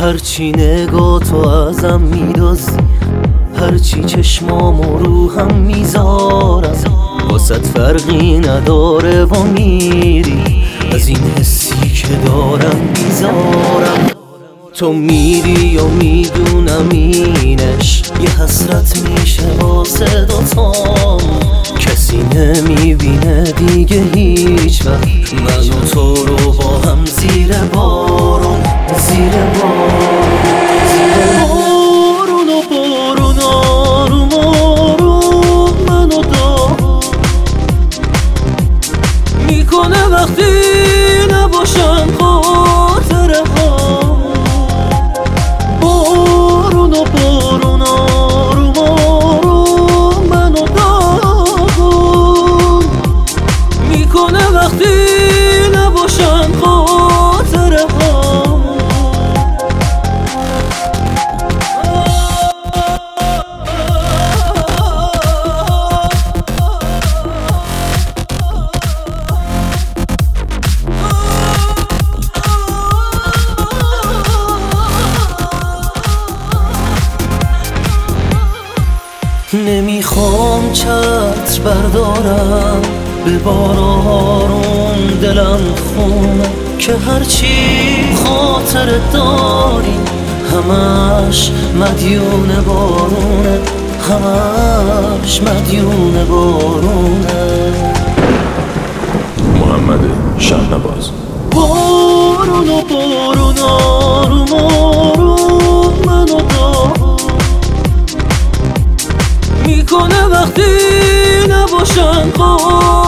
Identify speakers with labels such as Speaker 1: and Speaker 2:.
Speaker 1: هرچی نگاه تو ازم میدازی، هرچی چشمامو رو هم میذارم، واسه فرقی نداره و میری از این حسی که دارم میذارم. تو میری و میدونم اینش یه حسرت میشه واسه دوتام، کسی نمیبینه دیگه هیچ وقت من و تو رو با هم زیر بارون، زیر بارون و بارون آروم آروم منو دار میکنه وقتی نباشن خاطره ها. بارون و بارون آروم آروم منو دار میکنه وقتی نباشن خاطره ها. نمیخوام چتر بردارم به بار آروم دلم خونه، که هرچی خاطر داری همش مدیون بارونه، همش مدیون بارونه.
Speaker 2: محمد شهنواز.
Speaker 1: بارون و بارون آروم آروم منو دار میکنه وقتی نباشن